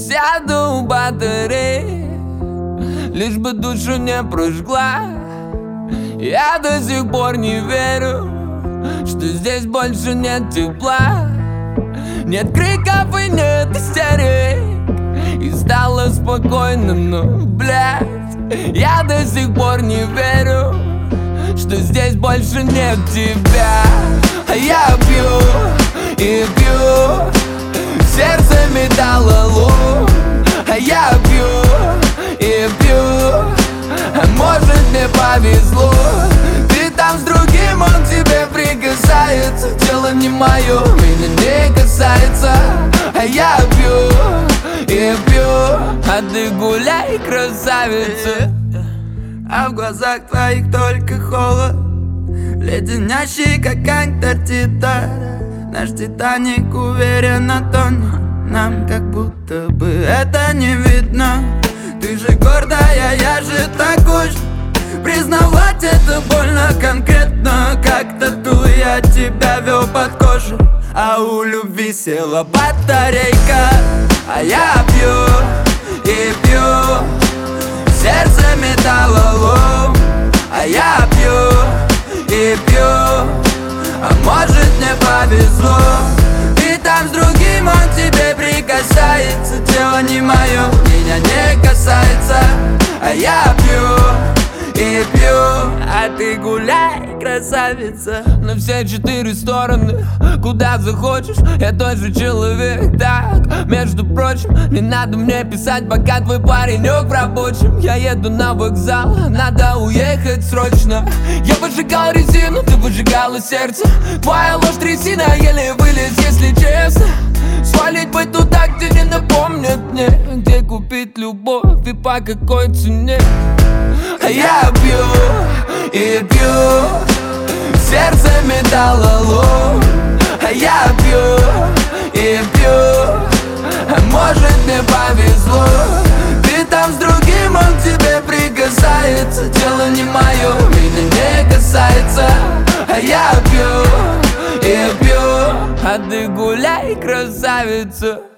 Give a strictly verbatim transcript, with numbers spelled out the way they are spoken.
Сяду у батареи, лишь бы душу не прожгла. Я до сих пор не верю, что здесь больше нет тепла. Нет криков и нет истерик, и стало спокойно, но, блядь, я до сих пор не верю, что здесь больше нет тебя. А я пью и пью, сердце металлолом. А я пью и пью, а может мне повезло. Ты там с другим, он к тебе прикасается. Дело не мое, меня не касается. А я пью и пью, а ты гуляй, красавица. А в глазах твоих только холод, леденящий, как Антарктида. Наш Титаник уверенно тонет, нам как будто бы это не видно. Ты же гордая, я же такой же. Признавать это больно конкретно, как тату я тебя вел под кожу. А у любви села батарейка. А я пью и пью, сердце металлолом. А я пью и пью, а может мне повезло. Ты там с другим, он к тебе прикасается. Дело не мое, меня не касается. А я пью и пью, а ты гуляй, красавица. На все четыре стороны, куда захочешь, я тот же человек. Так, между прочим, не надо мне писать, пока твой паренек в рабочем. Я еду на вокзал, надо уехать срочно. Я выжигал резину, ты выжигала сердце. Твоя ложь трясина, еле вылез, если честно. Свалить бы туда, где не напомнят мне, где купить любовь и по какой цене. А я пью и пью, сердце металлолом. А я пью и пью, а может мне повезло. Ты там с другим, он к тебе прикасается. Дело не мое, меня не касается. А я пью и пью, а ты гуляй, красавица.